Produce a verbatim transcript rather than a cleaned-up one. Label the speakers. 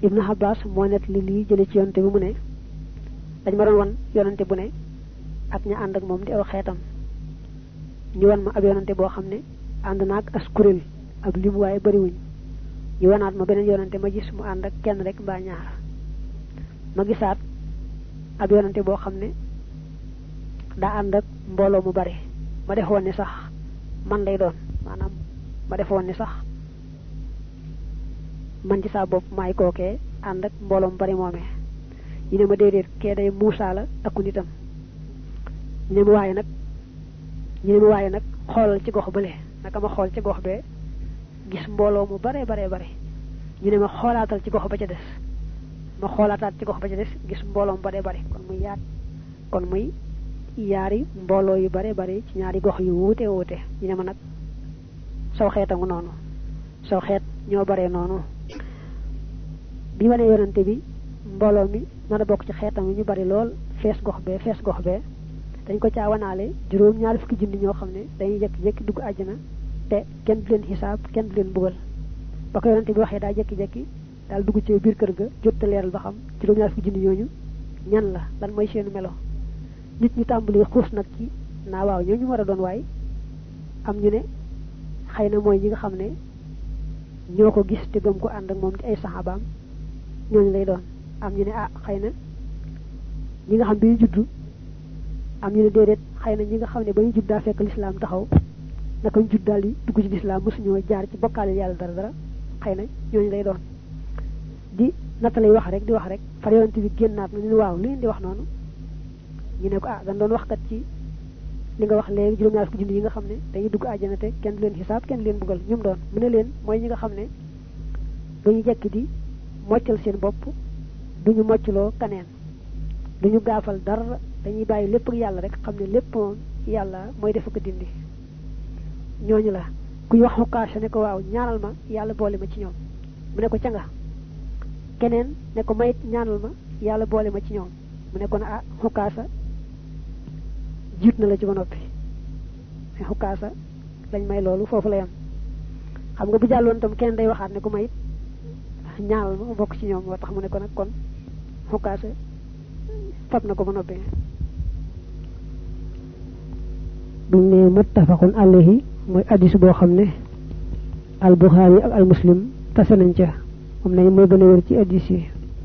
Speaker 1: ibnu Abbas moo net li lii jële ci yonante bi mu ne dañ ma doon wan yonante bu ne ak ña ànd ak moom di aw xeetam ñu wan ma ab yonante boo xam ne ànd naag as kuréel ab lim waaye bariwuñ ñu wanaat ma beneen yonante ma gis mu ànd ak kenn rek mbaa ñaar ma gisaat ab yonante boo xam ne daa ànd ak mbooloo mu bari ma defoon ni sax man lay doon maanaam ma defoon ni sax man ci saa bopp maay kookee ànd ak mbooloo mu bari moomee ñu ne ma déedéet kee day Muusaa la aku nitam ñu ne ma waaye nag ñu ne ma waaye nag xoolal ci gox bële naka ma xool ci gox bee gis mbooloo mu bare bare bare ñu ne ma xoolaatal ci gox ba ca des ma xoolaataat ci gox ba ca des gis mbooloo mu bare bare kon muy yaat kon muy yaari mbooloo yu bare bare ci ñaari gox yu wuute wuute ñu ne ma nag saw xeetangu noonu saw xeet ñoo bare noonu bi wane yonante bi mbooloo mi mën a bokk ci xeetam yi ñu bari lool fees gox bee fees gox bee dañ ko caa wanaale juróom ñaari fukki junni ñoo xam ne dañuy jekki-jekki dugg àjjana te kenn du leen xisaab kenn du leen bugal ba ko yonante bi waxee daa jekki-jekki daal dugg ci biir kër ga jotta leeral ba xam juróom ñaari fukki junni ñooñu ñan la lan mooy seenu melo nit ñi tàmbali xuus nag ci naa waaw ñooñu war a doon waay am ñu ne xëy na mooy ñi nga xam ne ñoo ko gis te gëm ko ànd ak moom ci ay saxaabaam ñooñu lay doon am ñu ne ah xëy na ñi nga xam bi ñu juddu am ñu ne déedéet xëy na ñi nga xam ne ba ñu judd daa fekk lislaam taxaw naka ñu judd daal di dugg ci lislaam mosuñoo jaar ci bokkaale yàlla dara dara xëy na ñooñu lay doon di nata lay wax rek di wax rek far yonent bi génnaat na ñu waaw lu leen di wax noonu ñu ne ko ah dañ doon wax kat ci li nga wax léegi juróom-ñaar fukki junni yi nga xam ne dañuy dugg àjjana te kenn du leen xisaab kenn du leen buggal ñum doon mu ne leen mooy ñi nga xam ne dañuy jekki di moccal seen bopp duñu moccloo kaneen duñu gaafal dara dañuy bàyyi lépp ak yàlla rek xam ne lépp moom yàlla mooy def ko dindi ñooñu la kuy wax xukaasa ne ko waaw ñaanal ma yàlla boole ma ci ñoom mu ne ko ca nga keneen ne ko mayit ñaanal ma yàlla boole ma ci ñoom mu ne ko na ah xukaasa jiit na la ci ba noppi mais xukaasa lañ may loolu foofu la yam xam nga bu jàlloon tam keneen day waxaat ne ko mayit ñaanal ma bokk ci ñoom moo tax mu ne ko nag kon xukaasa fab na ko ba noppi buñ ne muttafaqun alayhi mooy addis boo xam ne al Buxaari ak al Muslim tase nañ ca moom nañ mooy gën a wér ci addis yi